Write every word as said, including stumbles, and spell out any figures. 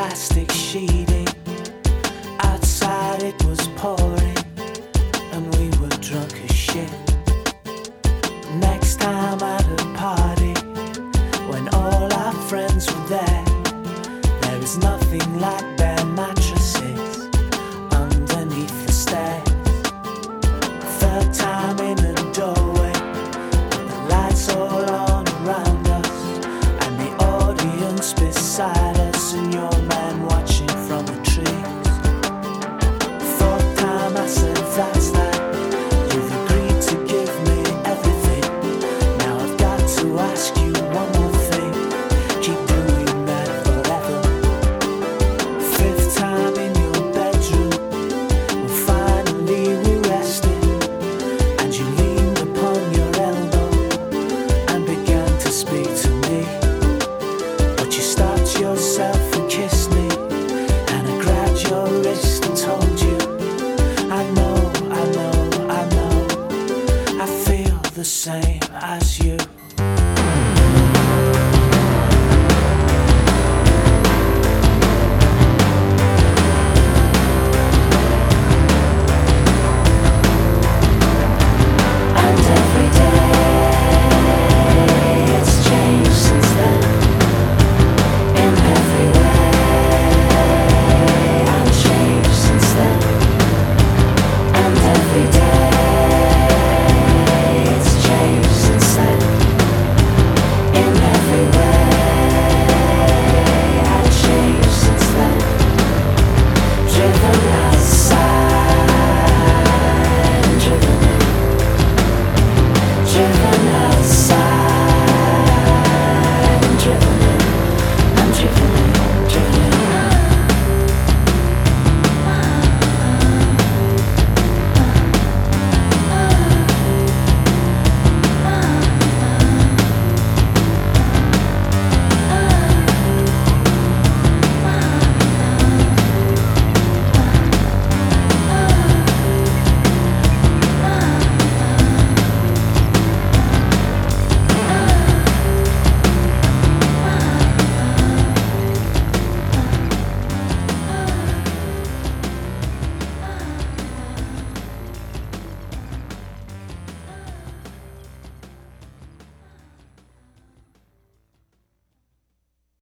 plastic sheeting. Outside it was pouring, and we were drunk as shit. Next time at a party, when all our friends were there, there is nothing like bare mattresses underneath the stairs. Third time in a doorway, the lights all on around us, and the audience beside us, and your